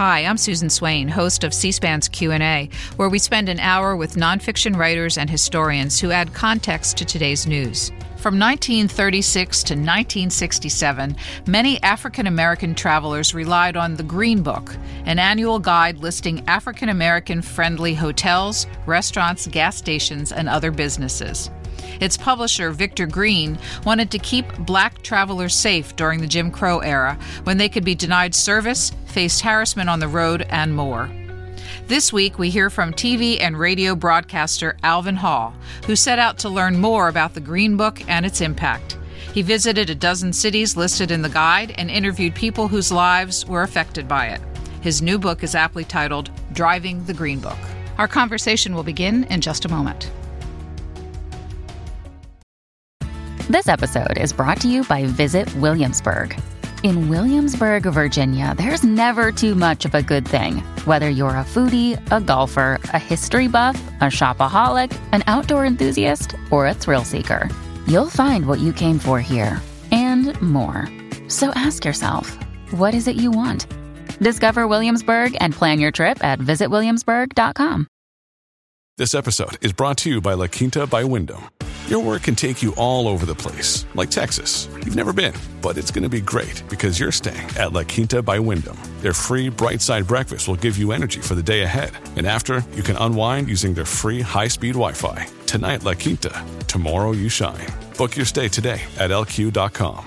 Hi, I'm Susan Swain, host of C-SPAN's Q&A, where we spend an hour with nonfiction writers and historians who add context to today's news. From 1936 to 1967, many African American travelers relied on the Green Book, an annual guide listing African American friendly hotels, restaurants, gas stations, and other businesses. Its publisher, Victor Green, wanted to keep black travelers safe during the Jim Crow era, when they could be denied service, faced harassment on the road, and more. This week, we hear from TV and radio broadcaster Alvin Hall, who set out to learn more about the Green Book and its impact. He visited a dozen cities listed in the guide and interviewed people whose lives were affected by it. His new book is aptly titled Driving the Green Book. Our conversation will begin in just a moment. This episode is brought to you by Visit Williamsburg. In Williamsburg, Virginia, there's never too much of a good thing. Whether you're a foodie, a golfer, a history buff, a shopaholic, an outdoor enthusiast, or a thrill seeker, you'll find what you came for here and more. So ask yourself, what is it you want? Discover Williamsburg and plan your trip at visitwilliamsburg.com. This episode is brought to you by La Quinta by Wyndham. Your work can take you all over the place, like Texas. You've never been, but it's going to be great because you're staying at La Quinta by Wyndham. Their free Bright Side breakfast will give you energy for the day ahead. And after, you can unwind using their free high-speed Wi-Fi. Tonight, La Quinta. Tomorrow, you shine. Book your stay today at lq.com.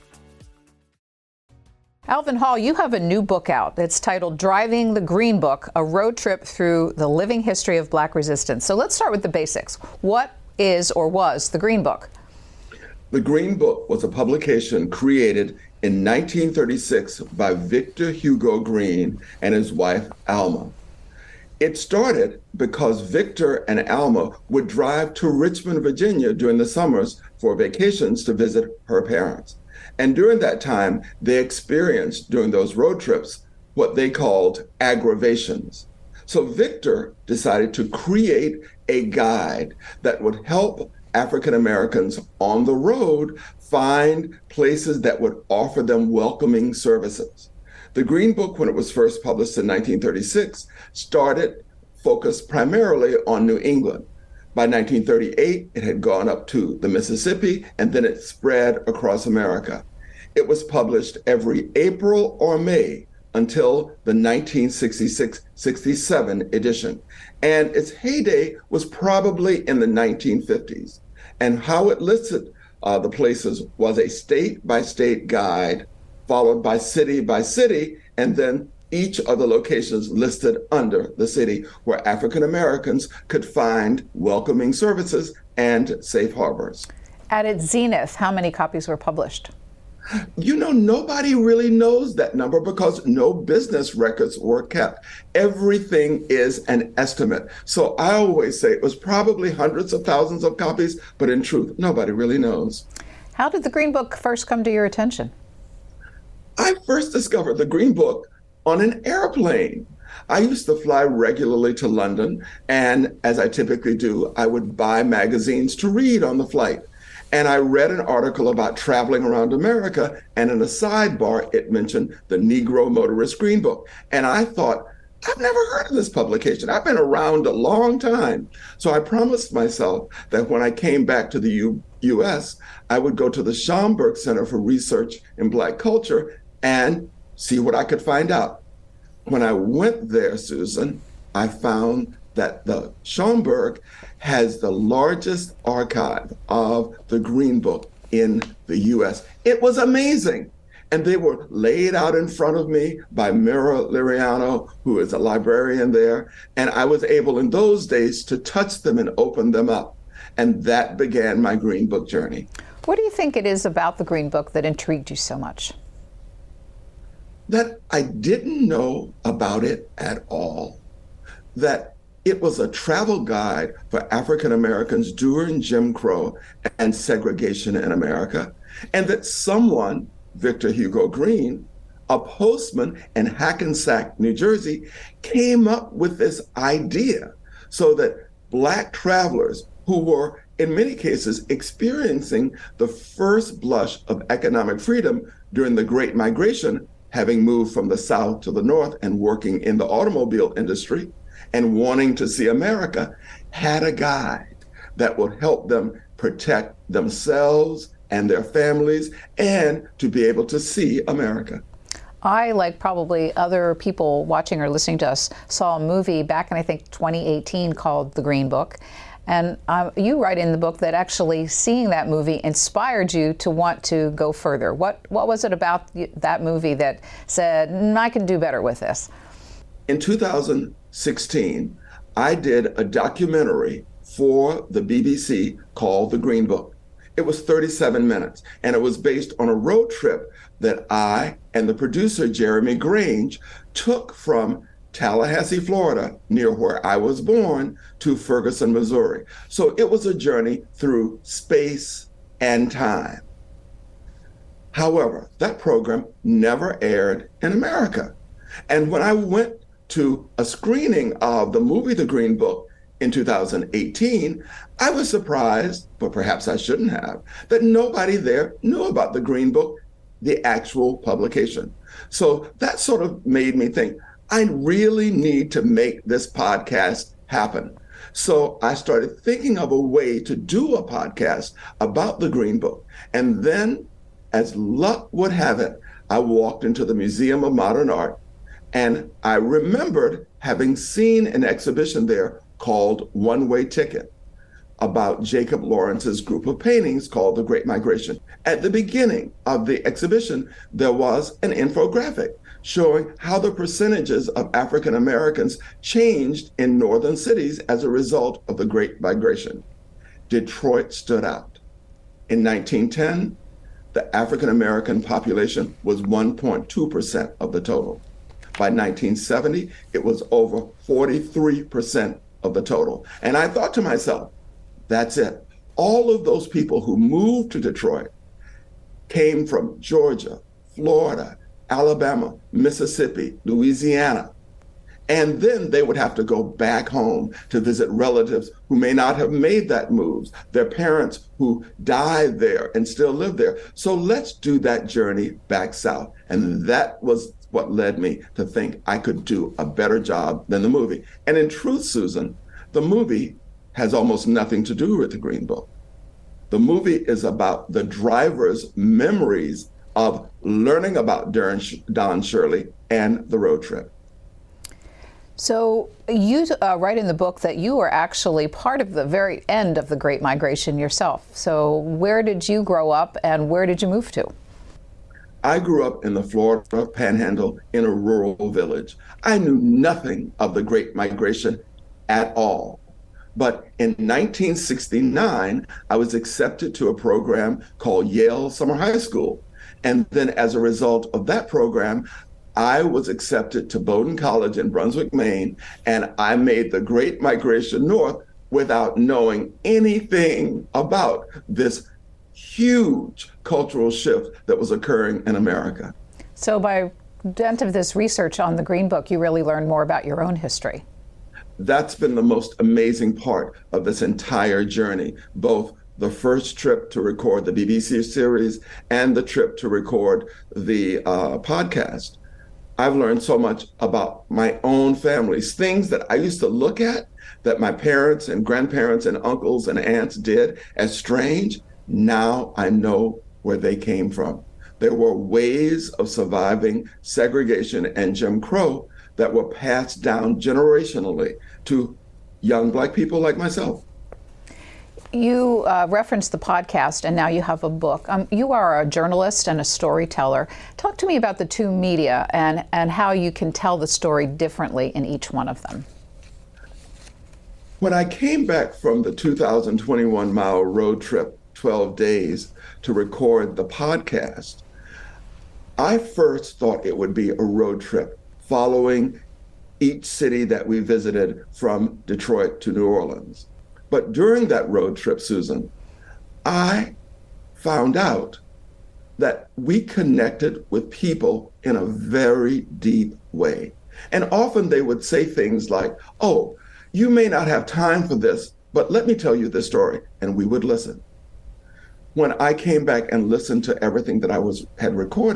Alvin Hall, you have a new book out. It's titled Driving the Green Book, a road trip through the living history of black resistance. So let's start with the basics. What is or was the Green Book? The Green Book was a publication created in 1936 by Victor Hugo Green and his wife, Alma. It started because Victor and Alma would drive to Richmond, Virginia during the summers for vacations to visit her parents. And during that time, they experienced, during those road trips, what they called aggravations. So Victor decided to create a guide that would help African Americans on the road find places that would offer them welcoming services. The Green Book, when it was first published in 1936, focused primarily on New England. By 1938, it had gone up to the Mississippi, and then it spread across America. It was published every April or May until the 1966-67 edition. And its heyday was probably in the 1950s. And how it listed the places was a state-by-state guide, followed by city, and then each of the locations listed under the city where African Americans could find welcoming services and safe harbors. At its zenith, how many copies were published? You know, nobody really knows that number because no business records were kept. Everything is an estimate. So I always say it was probably hundreds of thousands of copies, but in truth, nobody really knows. How did the Green Book first come to your attention? I first discovered the Green Book on an airplane. I used to fly regularly to London, and as I typically do, I would buy magazines to read on the flight. And I read an article about traveling around America, and in a sidebar, it mentioned the Negro Motorist Green Book. And I thought, I've never heard of this publication. I've been around a long time. So I promised myself that when I came back to the U.S., I would go to the Schomburg Center for Research in Black Culture and see what I could find out. When I went there, Susan, I found that the Schomburg has the largest archive of the Green Book in the U.S. It was amazing. And they were laid out in front of me by Mira Liriano, who is a librarian there. And I was able in those days to touch them and open them up. And that began my Green Book journey. What do you think it is about the Green Book that intrigued you so much? That I didn't know about it at all. That it was a travel guide for African Americans during Jim Crow and segregation in America, and that someone, Victor Hugo Green, a postman in Hackensack, New Jersey, came up with this idea so that Black travelers who were, in many cases, experiencing the first blush of economic freedom during the Great Migration having moved from the South to the North and working in the automobile industry and wanting to see America, had a guide that would help them protect themselves and their families and to be able to see America. I, like probably other people watching or listening to us, saw a movie back in, I think, 2018 called The Green Book. And you write in the book that actually seeing that movie inspired you to want to go further. What was it about that movie that said, I can do better with this? In 2016, I did a documentary for the BBC called The Green Book. It was 37 minutes, and it was based on a road trip that I and the producer, Jeremy Grange, took from Tallahassee, Florida, near where I was born, to Ferguson, Missouri. So it was a journey through space and time. However, that program never aired in America. And when I went to a screening of the movie The Green Book in 2018, I was surprised, but perhaps I shouldn't have, that nobody there knew about The Green Book, the actual publication. So that sort of made me think, I really need to make this podcast happen. So I started thinking of a way to do a podcast about The Green Book. And then, as luck would have it, I walked into the Museum of Modern Art, and I remembered having seen an exhibition there called One Way Ticket about Jacob Lawrence's group of paintings called The Great Migration. At the beginning of the exhibition, there was an infographic showing how the percentages of African Americans changed in northern cities as a result of the Great Migration. Detroit stood out. In 1910, the African American population was 1.2% of the total. By 1970, it was over 43% of the total. And I thought to myself, that's it. All of those people who moved to Detroit came from Georgia, Florida, Alabama, Mississippi, Louisiana. And then they would have to go back home to visit relatives who may not have made that move, their parents who died there and still live there. So let's do that journey back south. And that was what led me to think I could do a better job than the movie. And in truth, Susan, the movie has almost nothing to do with The Green Book. The movie is about the driver's memories of learning about Don Shirley and the road trip. So you write in the book that you were actually part of the very end of the Great Migration yourself. So where did you grow up and where did you move to? I grew up in the Florida Panhandle in a rural village. I knew nothing of the Great Migration at all. But in 1969, I was accepted to a program called Yale Summer High School. And then as a result of that program, I was accepted to Bowdoin College in Brunswick, Maine, and I made the Great Migration North without knowing anything about this huge cultural shift that was occurring in America. So by dint of this research on the Green Book, you really learned more about your own history. That's been the most amazing part of this entire journey, both the first trip to record the BBC series and the trip to record the podcast. I've learned so much about my own families, things that I used to look at that my parents and grandparents and uncles and aunts did as strange. Now I know where they came from. There were ways of surviving segregation and Jim Crow that were passed down generationally to young Black people like myself. You referenced the podcast, and now you have a book. You are a journalist and a storyteller. Talk to me about the two media and how you can tell the story differently in each one of them. When I came back from the 2021-mile road trip, 12 days, to record the podcast, I first thought it would be a road trip following each city that we visited from Detroit to New Orleans. But during that road trip, Susan, I found out that we connected with people in a very deep way. And often they would say things like, oh, you may not have time for this, but let me tell you this story. And we would listen. When I came back and listened to everything that I had recorded,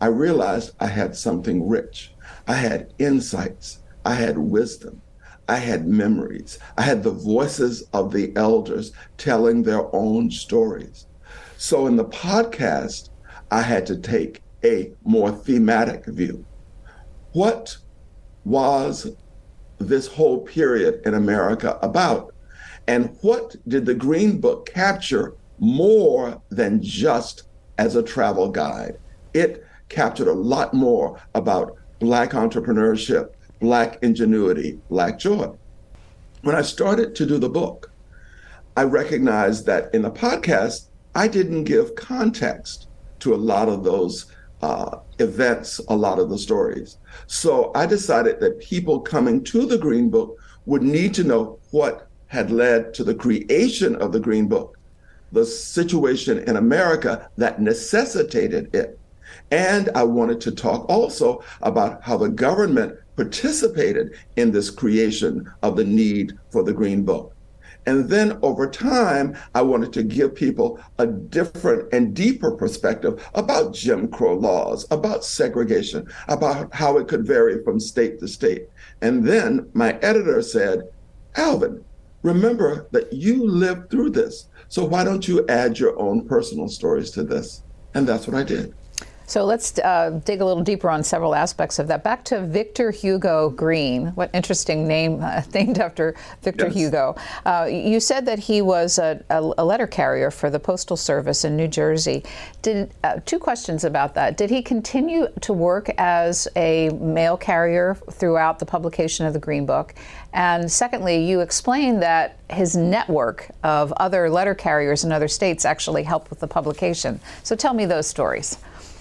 I realized I had something rich. I had insights. I had wisdom. I had memories. I had the voices of the elders telling their own stories. So in the podcast, I had to take a more thematic view. What was this whole period in America about? And what did the Green Book capture more than just as a travel guide? It captured a lot more about Black entrepreneurship, Black ingenuity, Black joy. When I started to do the book, I recognized that in the podcast, I didn't give context to a lot of those events, a lot of the stories. So I decided that people coming to the Green Book would need to know what had led to the creation of the Green Book, the situation in America that necessitated it. And I wanted to talk also about how the government participated in this creation of the need for the Green Book. And then over time, I wanted to give people a different and deeper perspective about Jim Crow laws, about segregation, about how it could vary from state to state. And then my editor said, Alvin, remember that you lived through this. So why don't you add your own personal stories to this? And that's what I did. So let's dig a little deeper on several aspects of that. Back to Victor Hugo Green. What interesting name, named after Victor Hugo. You said that he was a letter carrier for the Postal Service in New Jersey. Two questions about that. Did he continue to work as a mail carrier throughout the publication of the Green Book? And secondly, you explained that his network of other letter carriers in other states actually helped with the publication. So tell me those stories.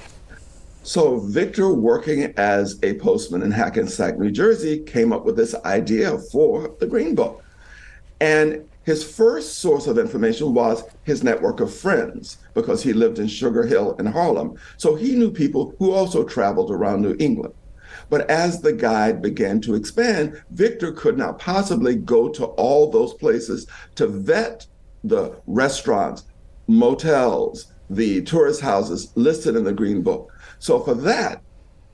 So Victor, working as a postman in Hackensack, New Jersey, came up with this idea for the Green Book. And his first source of information was his network of friends, because he lived in Sugar Hill in Harlem. So he knew people who also traveled around New England. But as the guide began to expand, Victor could not possibly go to all those places to vet the restaurants, motels, the tourist houses listed in the Green Book. So for that,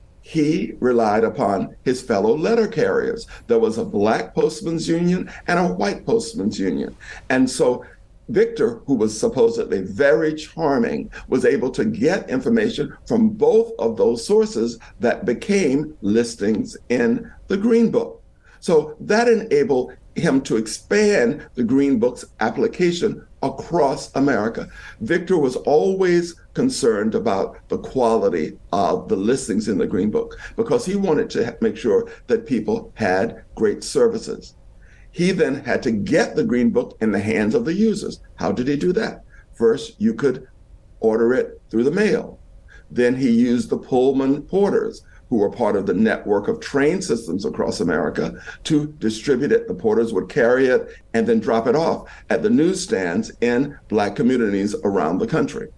he relied upon his fellow letter carriers. There was a Black Postmen's Union and a White Postmen's Union. And so Victor, who was supposedly very charming, was able to get information from both of those sources that became listings in the Green Book. So that enabled him to expand the Green Book's application across America. Victor was always concerned about the quality of the listings in the Green Book because he wanted to make sure that people had great services. He then had to get the Green Book in the hands of the users. How did he do that? First, you could order it through the mail. Then he used the Pullman porters, who were part of the network of train systems across America, to distribute it. The porters would carry it and then drop it off at the newsstands in Black communities around the country.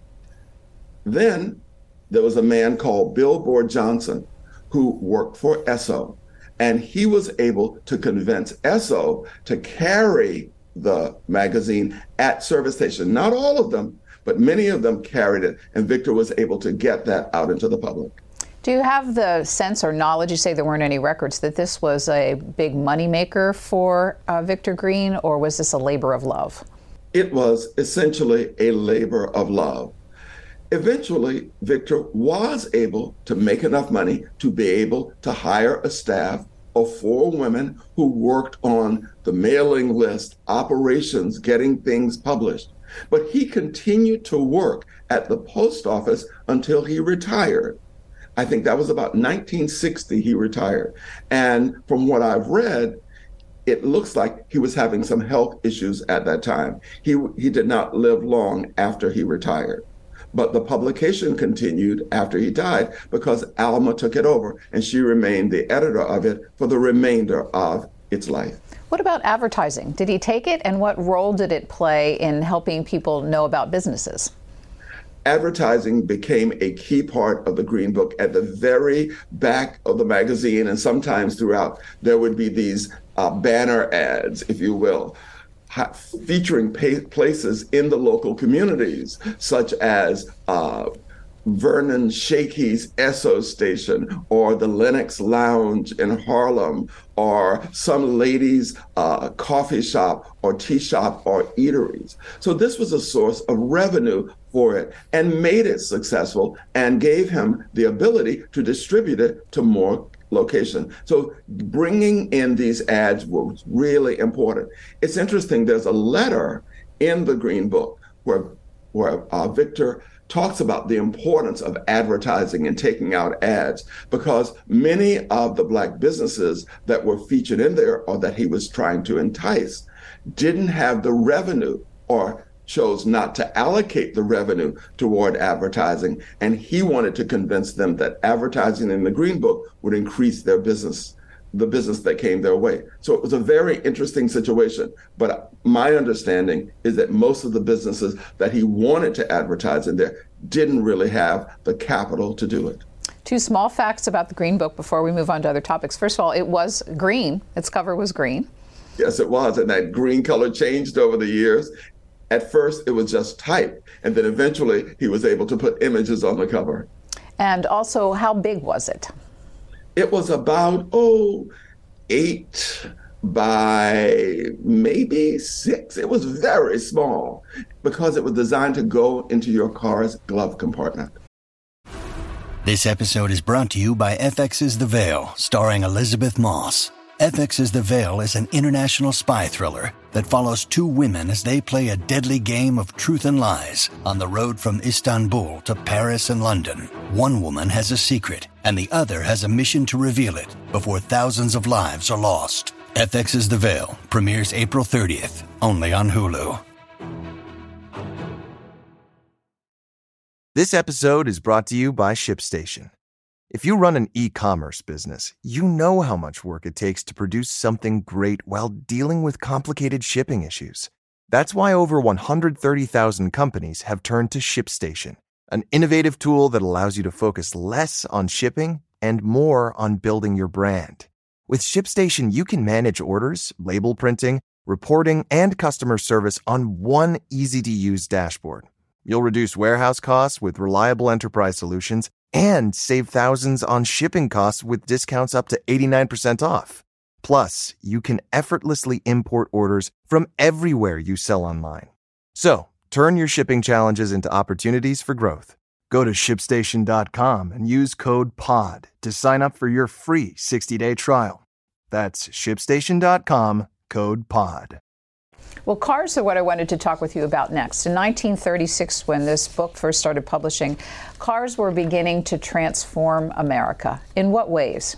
Then there was a man called Billboard Johnson who worked for Esso, and he was able to convince Esso to carry the magazine at service stations. Not all of them, but many of them carried it, and Victor was able to get that out into the public. Do you have the sense or knowledge, you say there weren't any records, that this was a big moneymaker for Victor Green, or was this a labor of love? It was essentially a labor of love. Eventually, Victor was able to make enough money to be able to hire a staff of 4 women who worked on the mailing list, operations, getting things published. But he continued to work at the post office until he retired. I think that was about 1960 he retired. And from what I've read, it looks like he was having some health issues at that time. He did not live long after he retired. But the publication continued after he died because Alma took it over, and she remained the editor of it for the remainder of its life. What about advertising? Did he take it, and what role did it play in helping people know about businesses? Advertising became a key part of the Green Book. At the very back of the magazine, and sometimes throughout, there would be these banner ads, if you will, featuring places in the local communities, such as Vernon Shakey's Esso station, or the Lenox Lounge in Harlem, or some lady's coffee shop or tea shop or eateries. So this was a source of revenue for it and made it successful and gave him the ability to distribute it to more locations. So bringing in these ads was really important. It's interesting, there's a letter in the Green Book where Victor talks about the importance of advertising and taking out ads, because many of the Black businesses that were featured in there or that he was trying to entice didn't have the revenue or chose not to allocate the revenue toward advertising. And he wanted to convince them that advertising in the Green Book would increase their business, the business that came their way. So it was a very interesting situation. But my understanding is that most of the businesses that he wanted to advertise in there didn't really have the capital to do it. Two small facts about the Green Book before we move on to other topics. First of all, it was green. Its cover was green. Yes, it was. And that green color changed over the years. At first, it was just type. And then eventually, he was able to put images on the cover. And also, how big was it? It was about, 8 by maybe 6. It was very small because it was designed to go into your car's glove compartment. This episode is brought to you by FX's The Veil, starring Elizabeth Moss. FX's The Veil is an international spy thriller that follows two women as they play a deadly game of truth and lies on the road from Istanbul to Paris and London. One woman has a secret, and the other has a mission to reveal it before thousands of lives are lost. FX's The Veil premieres April 30th, only on Hulu. This episode is brought to you by ShipStation. If you run an e-commerce business, you know how much work it takes to produce something great while dealing with complicated shipping issues. That's why over 130,000 companies have turned to ShipStation, an innovative tool that allows you to focus less on shipping and more on building your brand. With ShipStation, you can manage orders, label printing, reporting, and customer service on one easy-to-use dashboard. You'll reduce warehouse costs with reliable enterprise solutions and save thousands on shipping costs with discounts up to 89% off. Plus, you can effortlessly import orders from everywhere you sell online. So, turn your shipping challenges into opportunities for growth. Go to ShipStation.com and use code POD to sign up for your free 60-day trial. That's ShipStation.com, code POD. Well, cars are what I wanted to talk with you about next. In 1936, when this book first started publishing, cars were beginning to transform America. In what ways?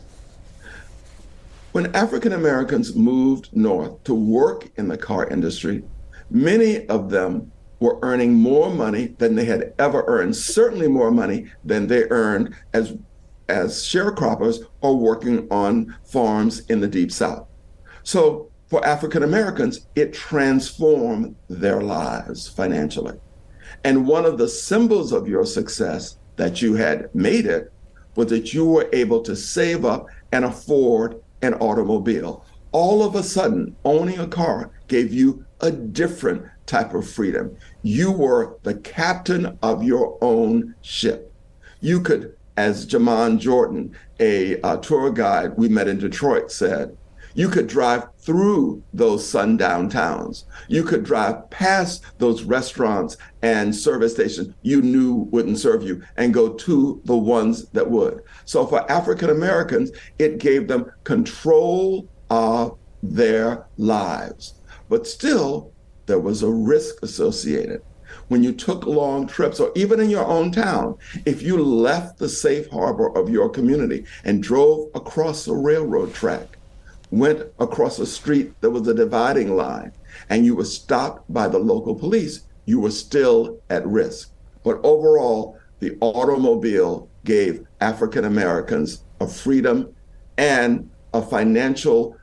When African Americans moved north to work in the car industry, many of them were earning more money than they had ever earned, certainly more money than they earned as sharecroppers or working on farms in the Deep South. So for African Americans, it transformed their lives financially. And one of the symbols of your success that you had made it was that you were able to save up and afford an automobile. All of a sudden, owning a car gave you a different type of freedom. You were the captain of your own ship. You could, as Jaman Jordan, a tour guide we met in Detroit, said, you could drive through those sundown towns. You could drive past those restaurants and service stations you knew wouldn't serve you and go to the ones that would. So for African Americans, it gave them control of their lives. But still, there was a risk associated. When you took long trips, or even in your own town, if you left the safe harbor of your community and drove across a railroad track, went across a street that was a dividing line, and you were stopped by the local police, you were still at risk. But overall, the automobile gave African Americans a freedom and a financial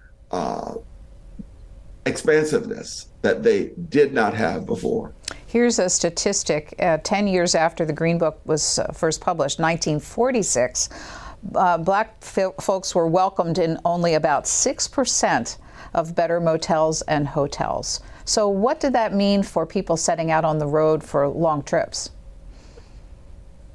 expansiveness that they did not have before. Here's a statistic. 10 years after the Green Book was first published, 1946, Black folks were welcomed in only about 6% of better motels and hotels. So what did that mean for people setting out on the road for long trips? Well, it meant that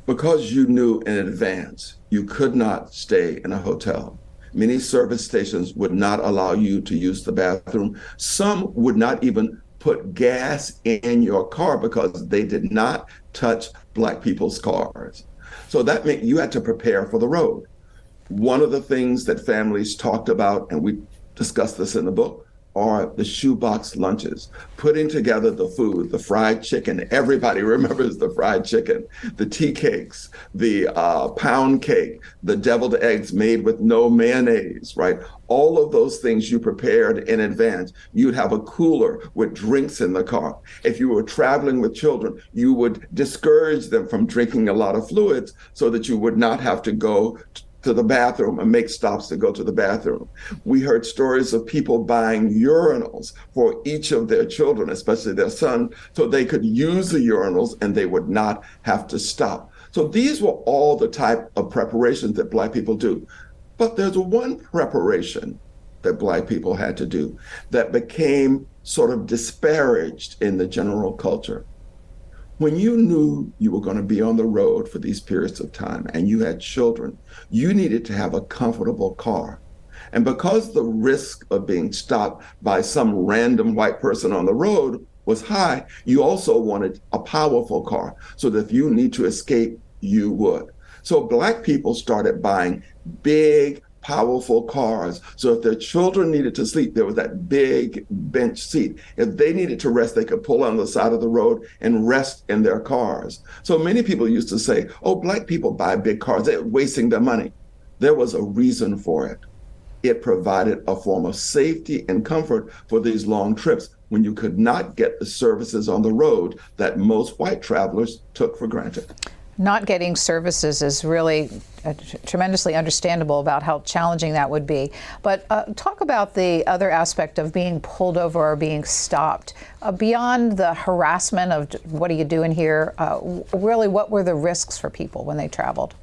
Because you knew in advance you could not stay in a hotel. Many service stations would not allow you to use the bathroom. Some would not even put gas in your car because they did not touch Black people's cars. So that meant you had to prepare for the road. One of the things that families talked about, and we discussed this in the book, are the shoebox lunches, putting together the food, the fried chicken. Everybody remembers the fried chicken, the tea cakes, the pound cake, the deviled eggs made with no mayonnaise, right? All of those things you prepared in advance. You'd have a cooler with drinks in the car. If you were traveling with children, you would discourage them from drinking a lot of fluids so that you would not have to go to the bathroom and make stops to go to the bathroom. We heard stories of people buying urinals for each of their children, especially their son, so they could use the urinals and they would not have to stop. So these were all the type of preparations that Black people do. But there's one preparation that Black people had to do that became sort of disparaged in the general culture. When you knew you were going to be on the road for these periods of time and you had children, you needed to have a comfortable car. And because the risk of being stopped by some random white person on the road was high, you also wanted a powerful car so that if you need to escape, you would. So Black people started buying big, powerful cars. So if their children needed to sleep, there was that big bench seat. If they needed to rest, they could pull on the side of the road and rest in their cars. So many people used to say, oh, Black people buy big cars, they're wasting their money. There was a reason for it. It provided a form of safety and comfort for these long trips when you could not get the services on the road that most white travelers took for granted. Not getting services is really tremendously understandable about how challenging that would be. But talk about the other aspect of being pulled over or being stopped. Beyond the harassment of what are you doing here, really what were the risks for people when they traveled?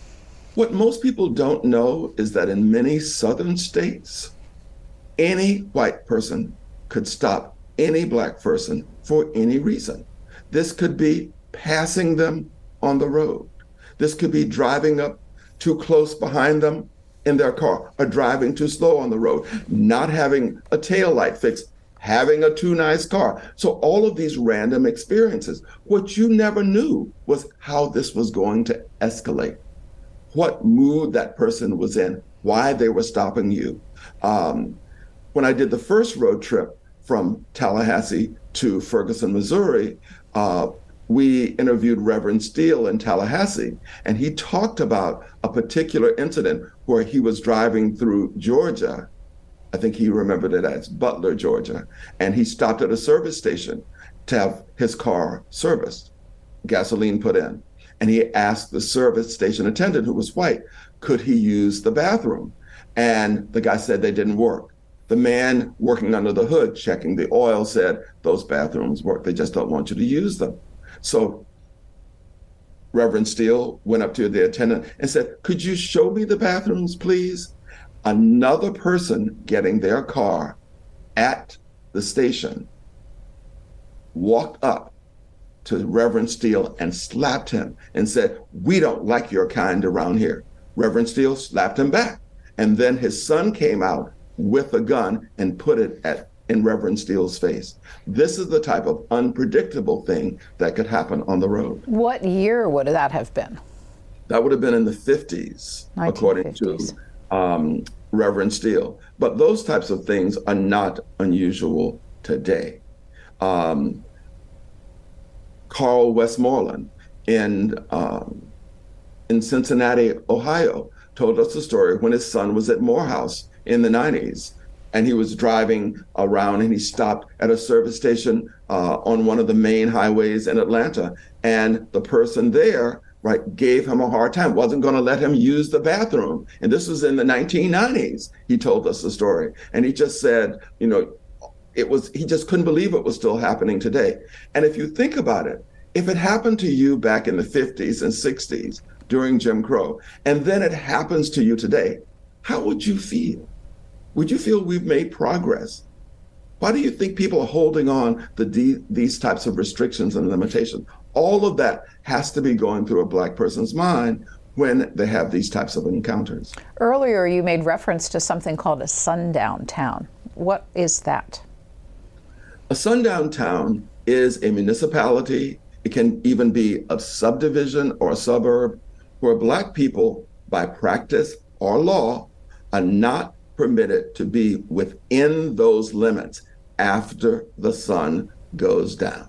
What most people don't know is that in many southern states, any white person could stop any Black person for any reason. This could be passing them on the road. This could be driving up too close behind them in their car, or driving too slow on the road, not having a tail light fixed, having a too nice car. So all of these random experiences, what you never knew was how this was going to escalate, what mood that person was in, why they were stopping you. When I did the first road trip from Tallahassee to Ferguson, Missouri, we interviewed Reverend Steele in Tallahassee, and he talked about a particular incident where he was driving through Georgia. I think he remembered it as Butler, Georgia, and he stopped at a service station to have his car serviced, gasoline put in. And he asked the service station attendant, who was white, could he use the bathroom? And the guy said they didn't work. The man working under the hood, checking the oil, said, those bathrooms work, they just don't want you to use them. So Reverend Steele went up to the attendant and said, could you show me the bathrooms, please? Another person getting their car at the station walked up to Reverend Steele and slapped him and said, we don't like your kind around here. Reverend Steele slapped him back. And then his son came out with a gun and put it in Reverend Steele's face. This is the type of unpredictable thing that could happen on the road. What year would that have been? That would have been in the 50s, 1950s. According to Reverend Steele. But those types of things are not unusual today. Carl Westmoreland in Cincinnati, Ohio, told us a story when his son was at Morehouse in the 90s. And he was driving around and he stopped at a service station on one of the main highways in Atlanta. And the person there, right, gave him a hard time, wasn't going to let him use the bathroom. And this was in the 1990s. He told us the story. And he just said, you know, he just couldn't believe it was still happening today. And if you think about it, if it happened to you back in the 50s and 60s during Jim Crow, and then it happens to you today, how would you feel? Would you feel we've made progress? Why do you think people are holding on to these types of restrictions and limitations? All of that has to be going through a Black person's mind when they have these types of encounters. Earlier, you made reference to something called a sundown town. What is that? A sundown town is a municipality. It can even be a subdivision or a suburb where Black people, by practice or law, are not permitted to be within those limits after the sun goes down.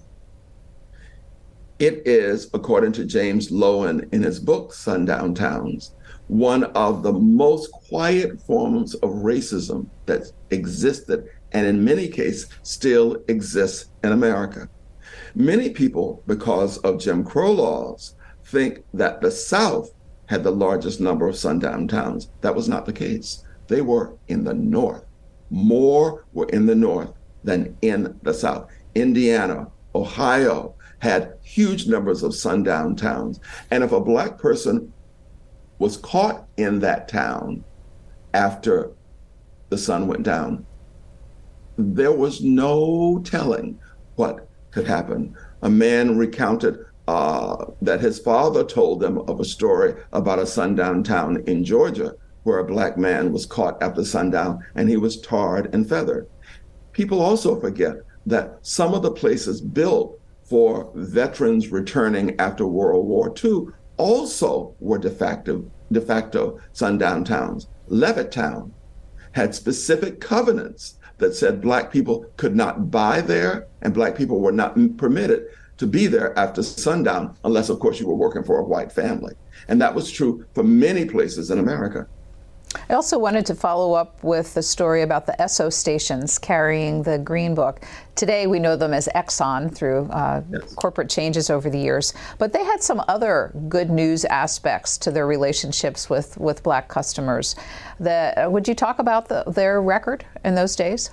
It is, according to James Loewen in his book, Sundown Towns, one of the most quiet forms of racism that existed and in many cases still exists in America. Many people, because of Jim Crow laws, think that the South had the largest number of sundown towns. That was not the case. They were in the North. More were in the North than in the South. Indiana, Ohio had huge numbers of sundown towns. And if a Black person was caught in that town after the sun went down, there was no telling what could happen. A man recounted that his father told them of a story about a sundown town in Georgia where a Black man was caught after sundown and he was tarred and feathered. People also forget that some of the places built for veterans returning after World War II also were de facto sundown towns. Levittown had specific covenants that said Black people could not buy there and Black people were not permitted to be there after sundown, unless, of course, you were working for a white family. And that was true for many places in America. I also wanted to follow up with the story about the Esso stations carrying the Green Book. Today, we know them as Exxon through corporate changes over the years, but they had some other good news aspects to their relationships with Black customers. Would you talk about their record in those days?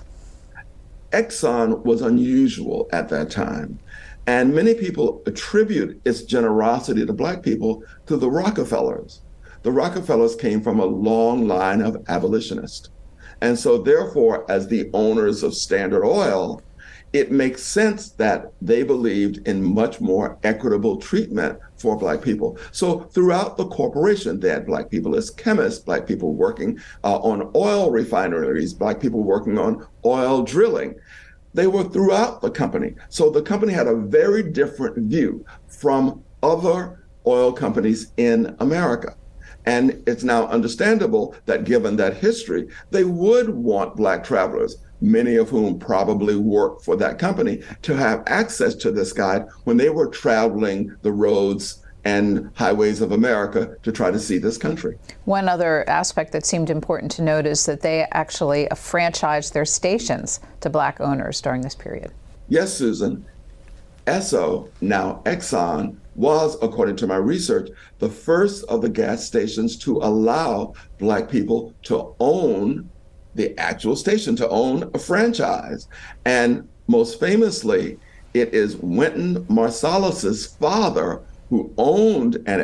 Exxon was unusual at that time, and many people attribute its generosity to Black people to the Rockefellers. The Rockefellers came from a long line of abolitionists. And so therefore, as the owners of Standard Oil, it makes sense that they believed in much more equitable treatment for Black people. So throughout the corporation, they had Black people as chemists, Black people working on oil refineries, Black people working on oil drilling. They were throughout the company. So the company had a very different view from other oil companies in America. And it's now understandable that given that history, they would want Black travelers, many of whom probably worked for that company, to have access to this guide when they were traveling the roads and highways of America to try to see this country. One other aspect that seemed important to note is that they actually franchised their stations to Black owners during this period. Yes, Susan. Esso, now Exxon, was, according to my research, the first of the gas stations to allow Black people to own the actual station, to own a franchise. And most famously, it is Wynton Marsalis's father who owned an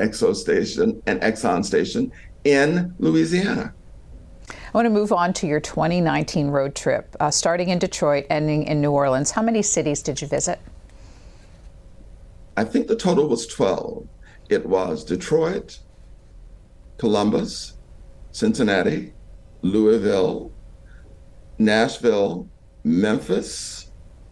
Exxon station in Louisiana. I want to move on to your 2019 road trip, starting in Detroit, ending in New Orleans. How many cities did you visit? I think the total was 12. It was Detroit, Columbus, Cincinnati, Louisville, Nashville, Memphis,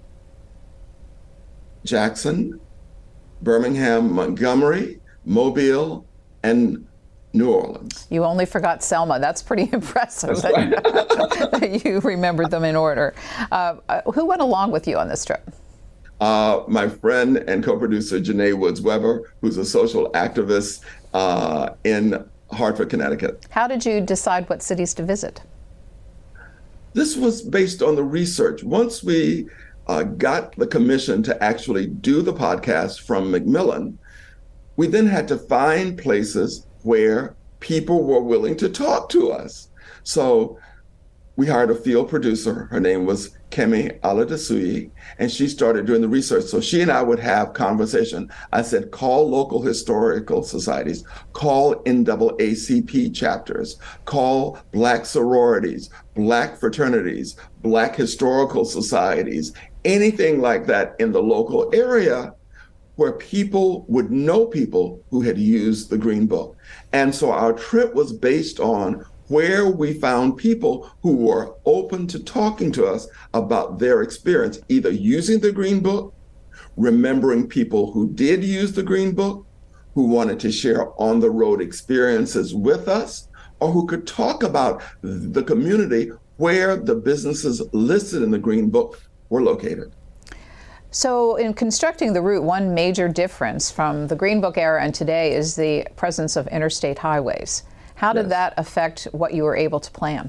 Jackson, Birmingham, Montgomery, Mobile, and New Orleans. You only forgot Selma. That's pretty impressive. That's right. That you remembered them in order. Who went along with you on this trip? My friend and co-producer, Janae Woods Weber, who's a social activist in Hartford, Connecticut. How did you decide what cities to visit? This was based on the research. Once we got the commission to actually do the podcast from Macmillan, we then had to find places where people were willing to talk to us. So we hired a field producer. Her name was Kemi Aladasuyi, and she started doing the research. So she and I would have conversation. I said, call local historical societies, call NAACP chapters, call Black sororities, Black fraternities, Black historical societies, anything like that in the local area where people would know people who had used the Green Book. And so our trip was based on where we found people who were open to talking to us about their experience, either using the Green Book, remembering people who did use the Green Book, who wanted to share on-the-road experiences with us, or who could talk about the community where the businesses listed in the Green Book were located. So in constructing the route, one major difference from the Green Book era and today is the presence of interstate highways. How did that affect what you were able to plan?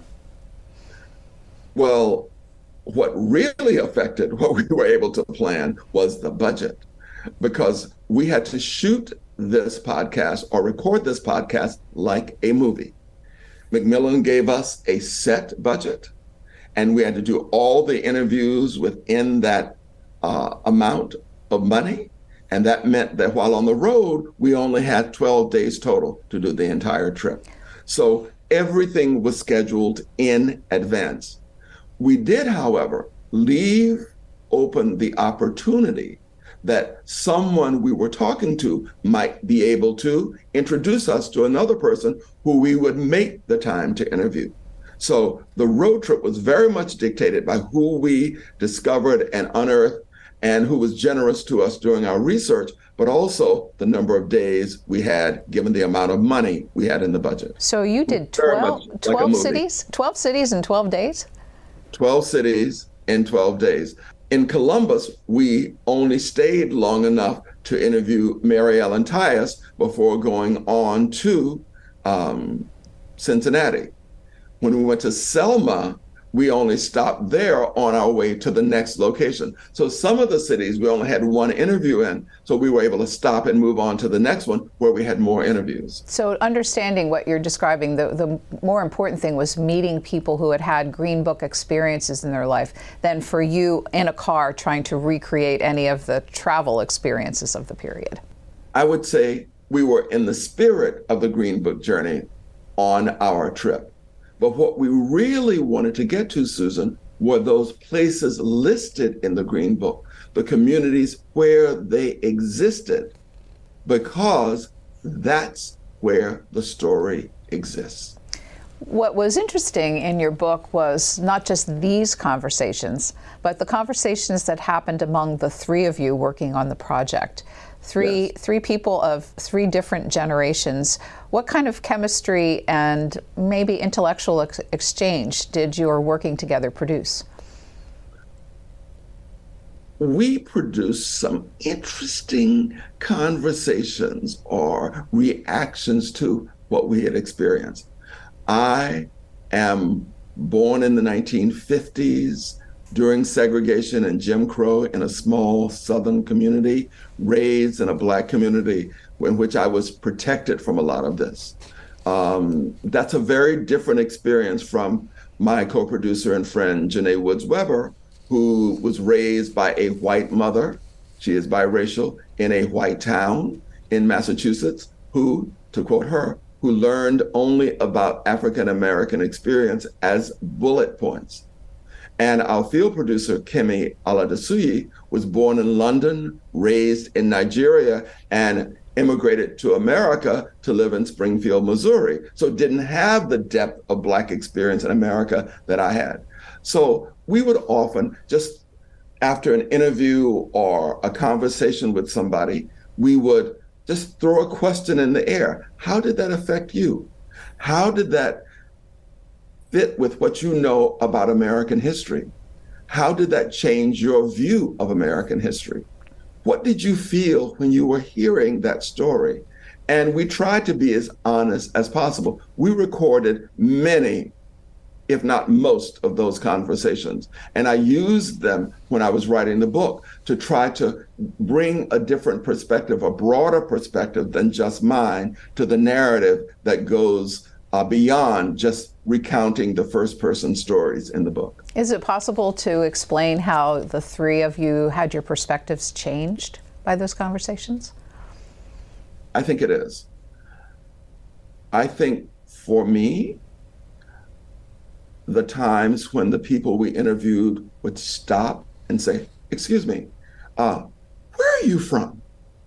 Well, what really affected what we were able to plan was the budget, because we had to shoot this podcast or record this podcast like a movie. Macmillan gave us a set budget, and we had to do all the interviews within that amount of money. And that meant that while on the road, we only had 12 days total to do the entire trip. So everything was scheduled in advance. We did, however, leave open the opportunity that someone we were talking to might be able to introduce us to another person who we would make the time to interview. So the road trip was very much dictated by who we discovered and unearthed and who was generous to us during our research, but also the number of days we had given the amount of money we had in the budget. So you did 12 cities? 12 cities in 12 days? 12 cities in 12 days. In Columbus, we only stayed long enough to interview Mary Ellen Tyus before going on to Cincinnati. When we went to Selma, we only stopped there on our way to the next location. So some of the cities we only had one interview in, so we were able to stop and move on to the next one where we had more interviews. So understanding what you're describing, the more important thing was meeting people who had had Green Book experiences in their life than for you in a car trying to recreate any of the travel experiences of the period. I would say we were in the spirit of the Green Book journey on our trip. But what we really wanted to get to, Susan, were those places listed in the Green Book, the communities where they existed, because that's where the story exists. What was interesting in your book was not just these conversations, but the conversations that happened among the three of you working on the project. Three people of three different generations. What kind of chemistry and maybe intellectual exchange did your working together produce? We produced some interesting conversations or reactions to what we had experienced. I am born in the 1950s, during segregation and Jim Crow in a small Southern community, raised in a Black community in which I was protected from a lot of this. That's a very different experience from my co-producer and friend, Janae Woods Weber, who was raised by a white mother. She is biracial in a white town in Massachusetts, who, to quote her, who learned only about African-American experience as bullet points. And our field producer, Kemi Aladasuyi, was born in London, raised in Nigeria, and immigrated to America to live in Springfield, Missouri. So didn't have the depth of Black experience in America that I had. So we would often, just after an interview or a conversation with somebody, we would just throw a question in the air. How did that affect you? How did that fit with what you know about American history? How did that change your view of American history? What did you feel when you were hearing that story? And we tried to be as honest as possible. We recorded many, if not most, of those conversations. And I used them when I was writing the book to try to bring a different perspective, a broader perspective than just mine, to the narrative that goes beyond just recounting the first person stories in the book. Is it possible to explain how the three of you had your perspectives changed by those conversations? I think it is. I think for me, the times when the people we interviewed would stop and say, "Excuse me, where are you from?"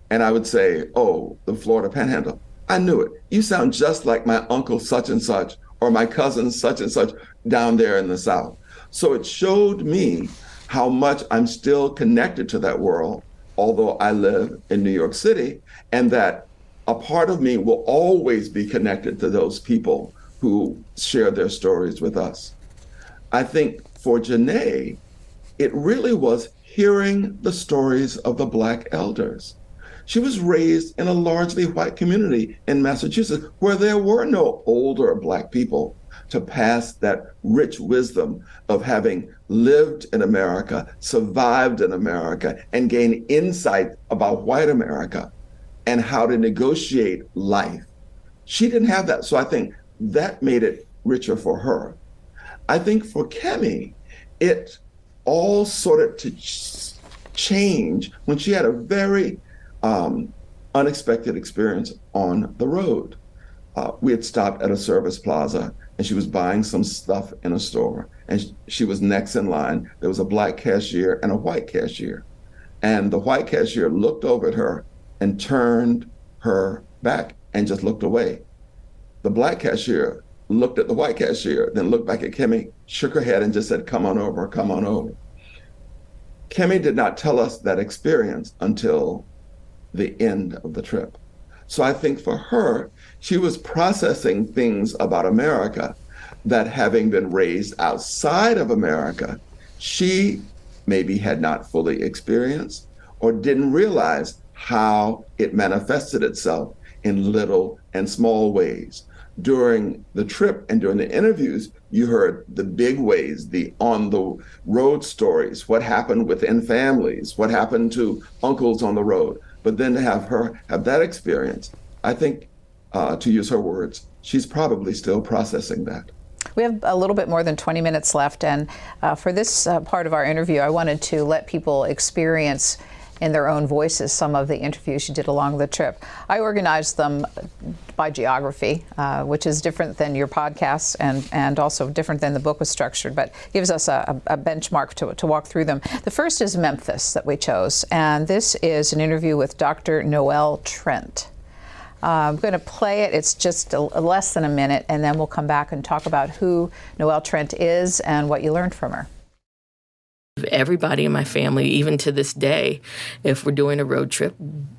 And I would say, oh, the Florida Panhandle. I knew it. You sound just like my uncle such and such, or my cousin such and such down there in the South. So it showed me how much I'm still connected to that world, although I live in New York City, and that a part of me will always be connected to those people who share their stories with us. I think for Janae, it really was hearing the stories of the Black elders. She was raised in a largely white community in Massachusetts where there were no older Black people to pass that rich wisdom of having lived in America, survived in America, and gained insight about white America and how to negotiate life. She didn't have that. So I think that made it richer for her. I think for Kemi, it all sorted to change when she had a very unexpected experience on the road. We had stopped at a service plaza and she was buying some stuff in a store and she was next in line. There was a Black cashier and a white cashier. And the white cashier looked over at her and turned her back and just looked away. The Black cashier looked at the white cashier, then looked back at Kemi, shook her head and just said, come on over, come on over. Kemi did not tell us that experience until the end of the trip. So I think for her, she was processing things about America that, having been raised outside of America, she maybe had not fully experienced or didn't realize how it manifested itself in little and small ways. During the trip and during the interviews, you heard the big ways, the on the road stories, what happened within families, what happened to uncles on the road. But then to have her have that experience, I think, to use her words, she's probably still processing that. We have a little bit more than 20 minutes left, and for this part of our interview, I wanted to let people experience in their own voices some of the interviews you did along the trip. I organized them by geography, which is different than your podcasts and also different than the book was structured, but gives us a benchmark to walk through them. The first is Memphis that we chose, and this is an interview with Dr. Noelle Trent. I'm going to play it. It's just less than a minute, and then we'll come back and talk about who Noelle Trent is and what you learned from her. Everybody in my family, even to this day, if we're doing a road trip,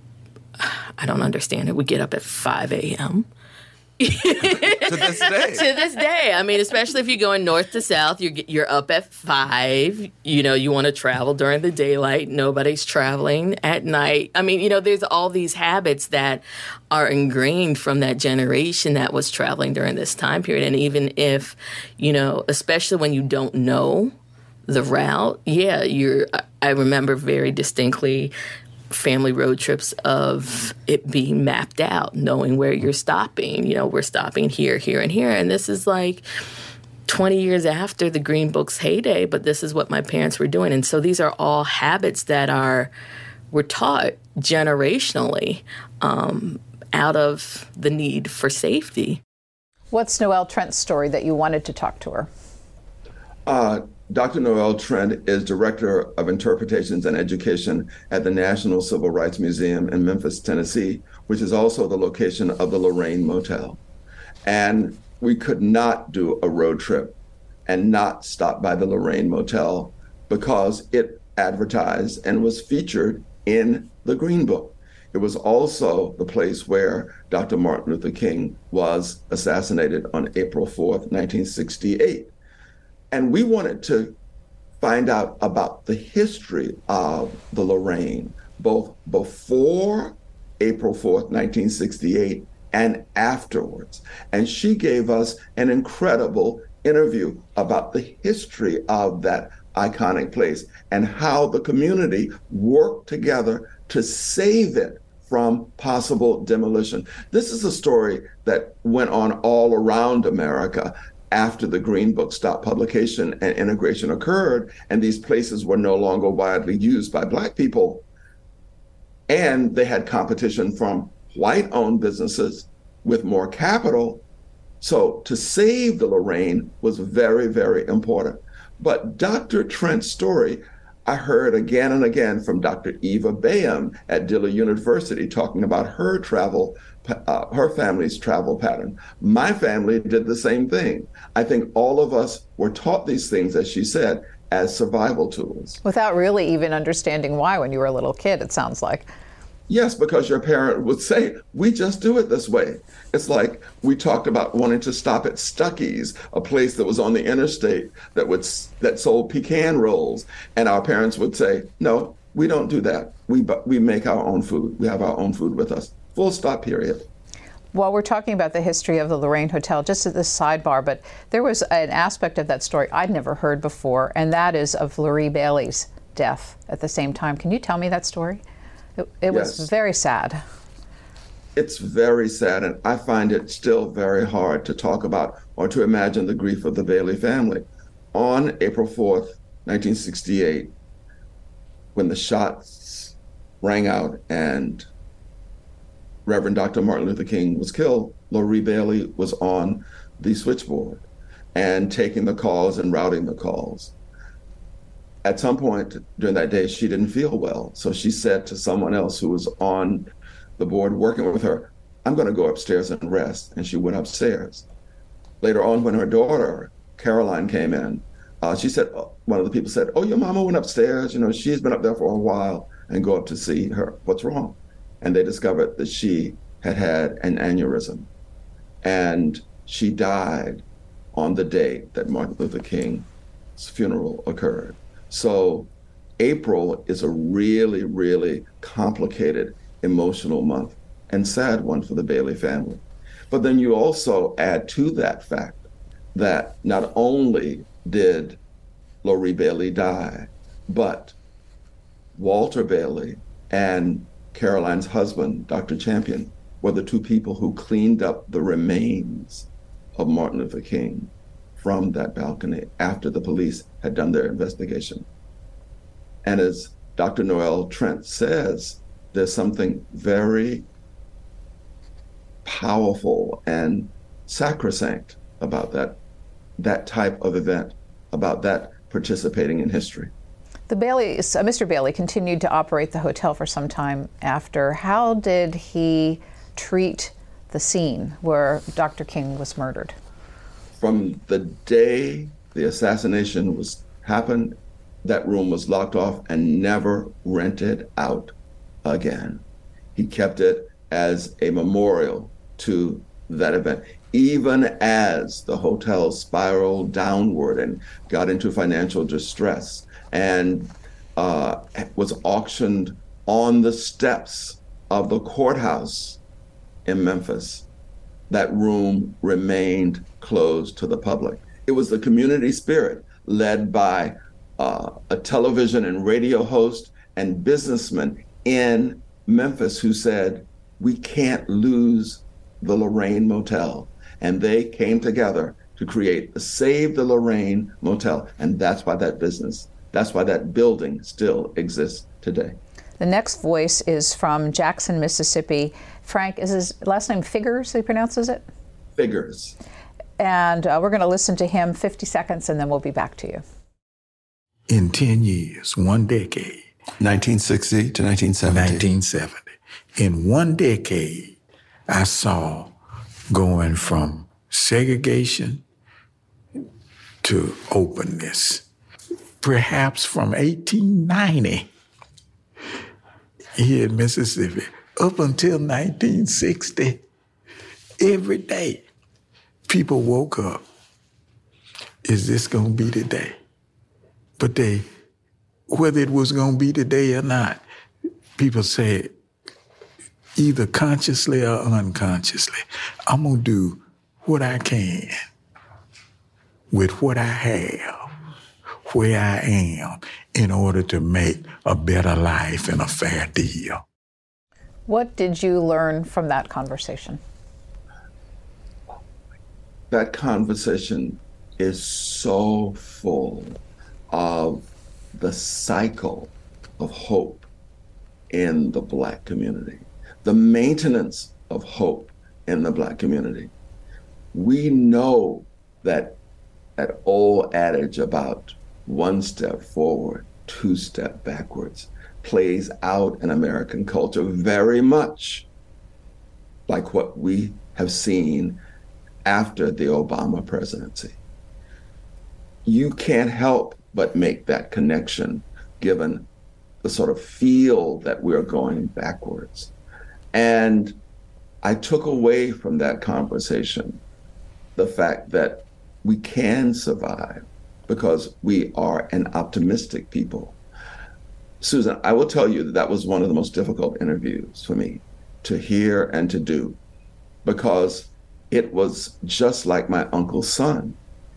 I don't understand it. We get up at 5 a.m. To this day. To this day. I mean, especially if you're going north to south, you're up at 5. You know, you want to travel during the daylight. Nobody's traveling at night. I mean, you know, there's all these habits that are ingrained from that generation that was traveling during this time period. And even if, you know, especially when you don't know the route, I remember very distinctly family road trips of it being mapped out, knowing where you're stopping. You know, we're stopping here, here, and here. And this is like 20 years after the Green Book's heyday, but this is what my parents were doing. And so these are all habits that were taught generationally out of the need for safety. What's Noelle Trent's story that you wanted to talk to her? Dr. Noelle Trent is Director of Interpretations and Education at the National Civil Rights Museum in Memphis, Tennessee, which is also the location of the Lorraine Motel. And we could not do a road trip and not stop by the Lorraine Motel because it advertised and was featured in the Green Book. It was also the place where Dr. Martin Luther King was assassinated on April 4th, 1968. And we wanted to find out about the history of the Lorraine, both before April 4th, 1968, and afterwards. And she gave us an incredible interview about the history of that iconic place and how the community worked together to save it from possible demolition. This is a story that went on all around America after the Green Book stopped publication and integration occurred, and these places were no longer widely used by Black people. And they had competition from white-owned businesses with more capital. So to save the Lorraine was very, very important. But Dr. Trent's story, I heard again and again from Dr. Eva Bayham at Dillard University talking about her family's travel pattern. My family did the same thing. I think all of us were taught these things, as she said, as survival tools. Without really even understanding why when you were a little kid, it sounds like. Yes, because your parent would say, we just do it this way. It's like we talked about wanting to stop at Stuckey's, a place that was on the interstate that sold pecan rolls. And our parents would say, no, we don't do that. We make our own food. We have our own food with us. Full stop, period. Well, we're talking about the history of the Lorraine Hotel, just at this sidebar, but there was an aspect of that story I'd never heard before, and that is of Loree Bailey's death at the same time. Can you tell me that story? It was Yes. very sad. It's very sad, and I find it still very hard to talk about or to imagine the grief of the Bailey family. On April 4th, 1968, when the shots rang out and Reverend Dr. Martin Luther King was killed, Loree Bailey was on the switchboard and taking the calls and routing the calls. At some point during that day, she didn't feel well. So she said to someone else who was on the board working with her, I'm going to go upstairs and rest. And she went upstairs. Later on, when her daughter, Caroline, came in, she said, one of the people said, oh, your mama went upstairs. You know, she's been up there for a while, and go up to see her. What's wrong? And they discovered that she had had an aneurysm. And she died on the day that Martin Luther King's funeral occurred. So April is a really, really complicated emotional month and sad one for the Bailey family. But then you also add to that fact that not only did Loree Bailey die, but Walter Bailey and Caroline's husband, Dr. Champion, were the two people who cleaned up the remains of Martin Luther King from that balcony after the police had done their investigation. And as Dr. Noel Trent says, there's something very powerful and sacrosanct about that type of event, about that participating in history. The Baileys, Mr. Bailey continued to operate the hotel for some time after. How did he treat the scene where Dr. King was murdered? From the day the assassination happened, that room was locked off and never rented out again. He kept it as a memorial to that event. Even as the hotel spiraled downward and got into financial distress and was auctioned on the steps of the courthouse in Memphis, that room remained closed to the public. It was the community spirit led by a television and radio host and businessman in Memphis who said, we can't lose the Lorraine Motel. And they came together to create the Save the Lorraine Motel. And that's why that building still exists today. The next voice is from Jackson, Mississippi. Frank, is his last name Figgers, he pronounces it? Figgers. And we're going to listen to him 50 seconds, and then we'll be back to you. In 10 years, one decade. 1960 to 1970. 1970. In one decade, I saw going from segregation to openness. Perhaps from 1890 here in Mississippi up until 1960, every day people woke up. Is this going to be the day? But whether it was going to be today or not, people said, either consciously or unconsciously, I'm going to do what I can with what I have, where I am, in order to make a better life and a fair deal. What did you learn from that conversation? That conversation is so full of the cycle of hope in the Black community, the maintenance of hope in the Black community. We know that old adage about one step forward two-step backwards plays out in American culture very much like what we have seen after the Obama presidency. You can't help but make that connection given the sort of feel that we're going backwards. And I took away from that conversation the fact that we can survive because we are an optimistic people. Susan, I will tell you that that was one of the most difficult interviews for me to hear and to do, because it was just like my uncle's son.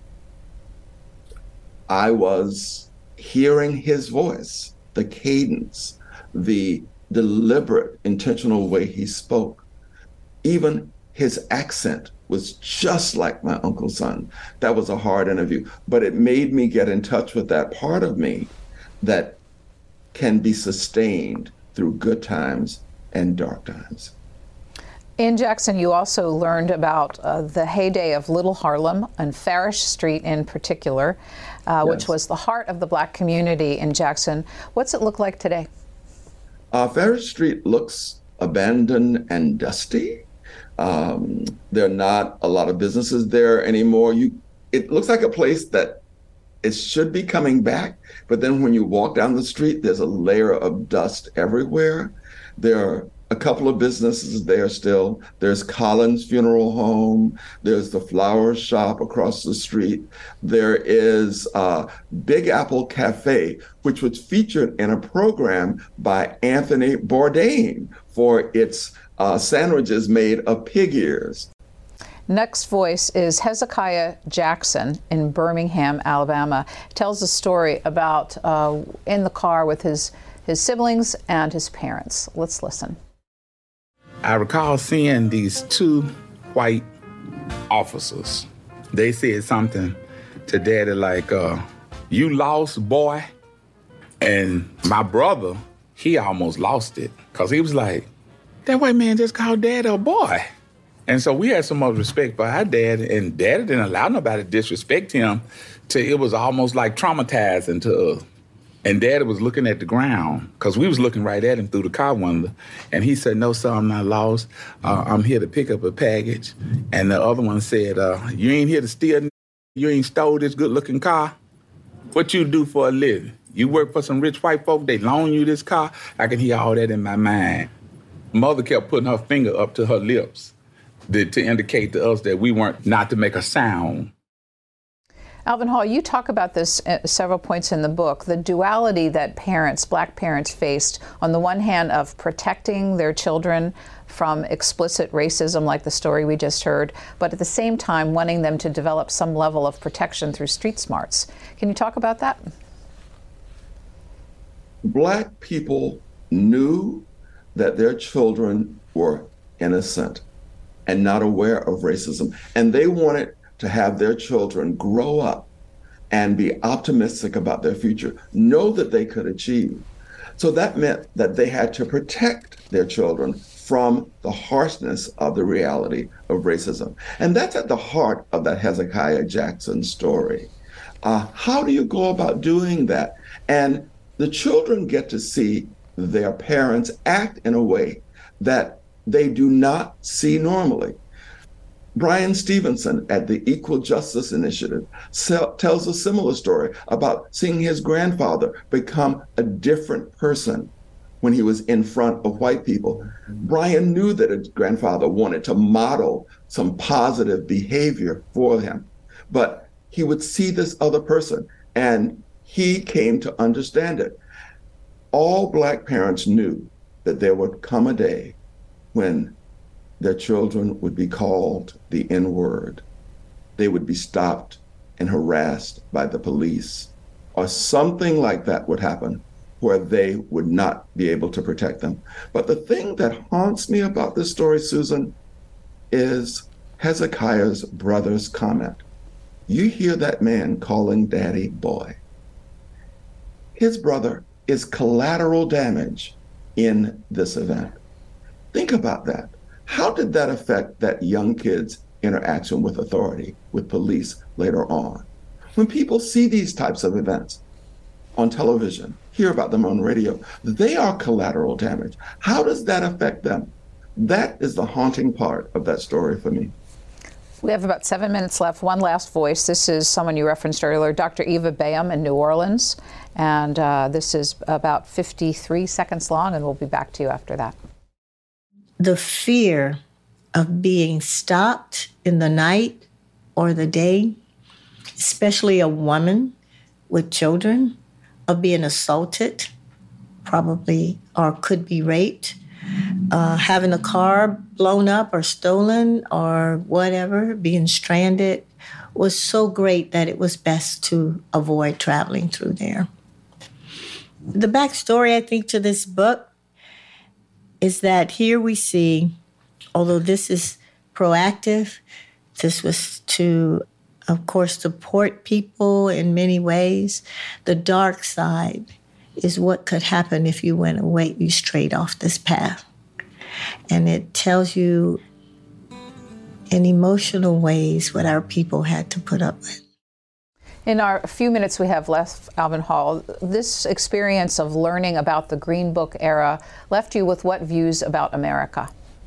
I was hearing his voice, the cadence, the deliberate, intentional way he spoke. Even his accent was just like my uncle's son. That was a hard interview, but it made me get in touch with that part of me that can be sustained through good times and dark times. In Jackson, you also learned about the heyday of Little Harlem and Farish Street in particular, which was the heart of the Black community in Jackson. What's it look like today? Farish Street looks abandoned and dusty. There are not a lot of businesses there anymore. It looks like a place that it should be coming back, but then when you walk down the street, there's a layer of dust everywhere. There are a couple of businesses there still. There's Collins Funeral Home. There's the flower shop across the street. There is Big Apple Cafe, which was featured in a program by Anthony Bourdain for its sandwiches made of pig ears. Next voice is Hezekiah Jackson in Birmingham, Alabama. Tells a story about in the car with his siblings and his parents. Let's listen. I recall seeing these two white officers. They said something to Daddy like, "You lost, boy." And my brother, he almost lost it because he was like, "That white man just called Daddy a boy." And so we had so much respect for our dad, and Daddy didn't allow nobody to disrespect him till it was almost like traumatizing to us. And Daddy was looking at the ground because we was looking right at him through the car window. And he said, "No, sir, I'm not lost. I'm here to pick up a package." And the other one said, "You ain't here to steal. You ain't stole this good-looking car. What you do for a living? You work for some rich white folk. They loan you this car." I can hear all that in my mind. Mother kept putting her finger up to her lips to indicate to us that we weren't not to make a sound. Alvin Hall, you talk about this at several points in the book, the duality that Black parents faced, on the one hand of protecting their children from explicit racism like the story we just heard, but at the same time wanting them to develop some level of protection through street smarts. Can you talk about that? Black people knew that their children were innocent and not aware of racism, and they wanted to have their children grow up and be optimistic about their future, know that they could achieve. So that meant that they had to protect their children from the harshness of the reality of racism. And that's at the heart of that Hezekiah Jackson story. How do you go about doing that? And the children get to see their parents act in a way that they do not see normally. Brian Stevenson at the Equal Justice Initiative tells a similar story about seeing his grandfather become a different person when he was in front of white people. Brian knew that his grandfather wanted to model some positive behavior for him, but he would see this other person and he came to understand it. All Black parents knew that there would come a day when their children would be called the N-word. They would be stopped and harassed by the police, or something like that would happen where they would not be able to protect them. But the thing that haunts me about this story, Susan, is Hezekiah's brother's comment. You hear that man calling Daddy boy. His brother is collateral damage in this event. Think about that. How did that affect that young kid's interaction with authority, with police later on? When people see these types of events, on television, hear about them on radio. They are collateral damage. How does that affect them? That is the haunting part of that story for me. We have about 7 minutes left. One last voice. This is someone you referenced earlier, Dr. Eva Bayham in New Orleans. And this is about 53 seconds long, and we'll be back to you after that. The fear of being stopped in the night or the day, especially a woman with children, of being assaulted, probably, or could be raped, having a car blown up or stolen or whatever, being stranded, was so great that it was best to avoid traveling through there. The backstory, I think, to this book is that here we see, although this is proactive, this was to, of course, support people in many ways. The dark side is what could happen if you went away, you strayed off this path. And it tells you in emotional ways what our people had to put up with. In our few minutes we have left, Alvin Hall, this experience of learning about the Green Book era left you with what views about America?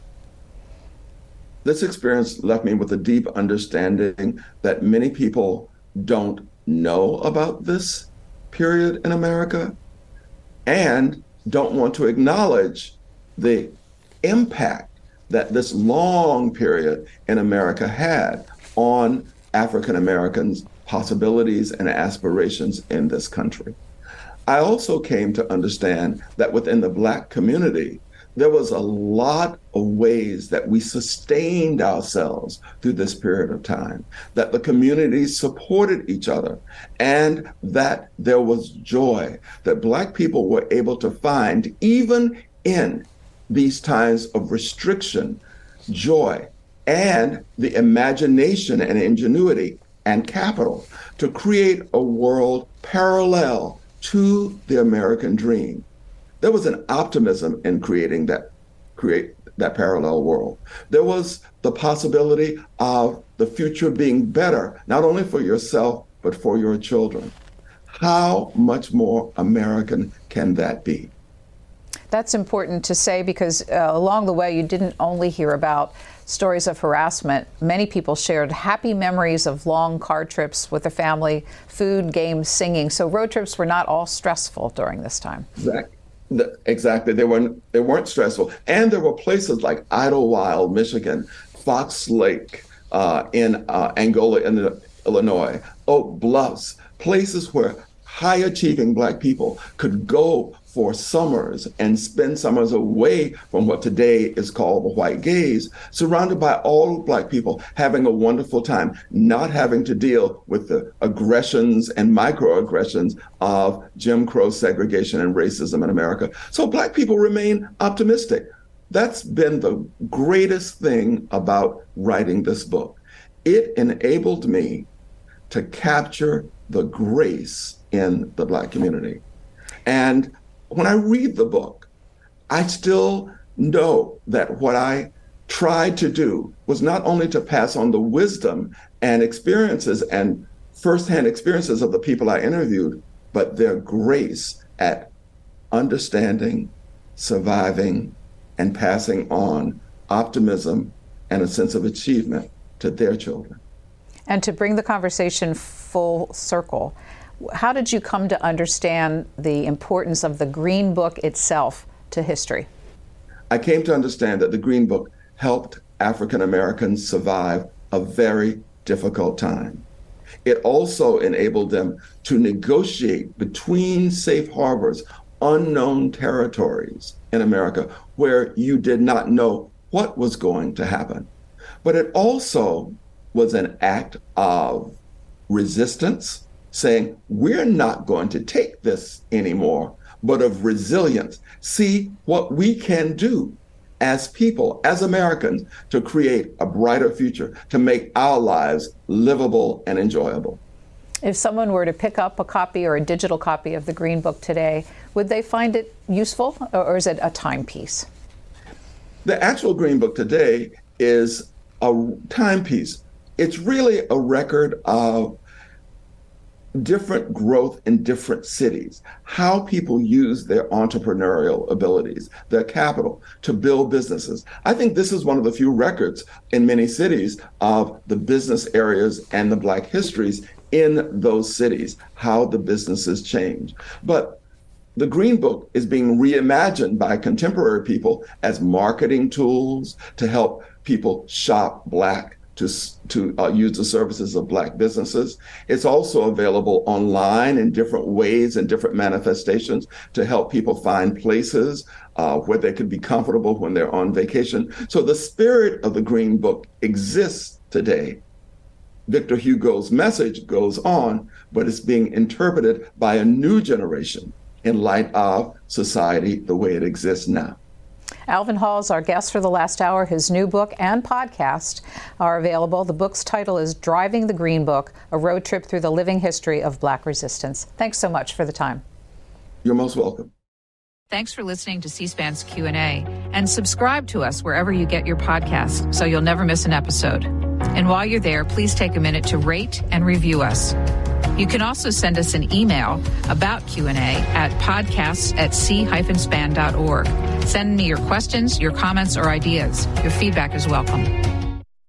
This experience left me with a deep understanding that many people don't know about this period in America and don't want to acknowledge the impact that this long period in America had on African Americans' possibilities and aspirations in this country. I also came to understand that within the Black community, there was a lot of ways that we sustained ourselves through this period of time, that the community supported each other, and that there was joy that Black people were able to find, even in these times of restriction, joy, and the imagination and ingenuity and capital to create a world parallel to the American dream. There was an optimism in create that parallel world. There was the possibility of the future being better, not only for yourself, but for your children. How much more American can that be? That's important to say because along the way, you didn't only hear about stories of harassment. Many people shared happy memories of long car trips with their family, food, games, singing. So road trips were not all stressful during this time. Exactly. They weren't stressful. And there were places like Idlewild, Michigan, Fox Lake in Angola, Illinois, Oak Bluffs, places where high-achieving Black people could go for summers and spend summers away from what today is called the white gaze, surrounded by all Black people, having a wonderful time, not having to deal with the aggressions and microaggressions of Jim Crow segregation and racism in America. So Black people remain optimistic. That's been the greatest thing about writing this book. It enabled me to capture the grace in the Black community. And when I read the book, I still know that what I tried to do was not only to pass on the wisdom and experiences and firsthand experiences of the people I interviewed, but their grace at understanding, surviving, and passing on optimism and a sense of achievement to their children. And to bring the conversation full circle, how did you come to understand the importance of the Green Book itself to history? I came to understand that the Green Book helped African Americans survive a very difficult time. It also enabled them to negotiate between safe harbors, unknown territories in America where you did not know what was going to happen. But it also was an act of resistance, saying, we're not going to take this anymore, but of resilience. See what we can do as people, as Americans, to create a brighter future, to make our lives livable and enjoyable. If someone were to pick up a copy or a digital copy of the Green Book today, would they find it useful, or is it a timepiece? The actual Green Book today is a timepiece. It's really a record of different growth in different cities, how people use their entrepreneurial abilities, their capital to build businesses. I think this is one of the few records in many cities of the business areas and the Black histories in those cities, how the businesses change. But the Green Book is being reimagined by contemporary people as marketing tools to help people shop Black, to use the services of Black businesses. It's also available online in different ways and different manifestations to help people find places where they could be comfortable when they're on vacation. So the spirit of the Green Book exists today. Victor Hugo's message goes on, but it's being interpreted by a new generation in light of society the way it exists now. Alvin Hall is our guest for the last hour. His new book and podcast are available. The book's title is Driving the Green Book, a road trip through the living history of Black resistance. Thanks so much for the time. You're most welcome. Thanks for listening to C-SPAN's Q&A, and subscribe to us wherever you get your podcasts so you'll never miss an episode. And while you're there, please take a minute to rate and review us. You can also send us an email about Q&A at podcasts@c-span.org. Send me your questions, your comments, or ideas. Your feedback is welcome.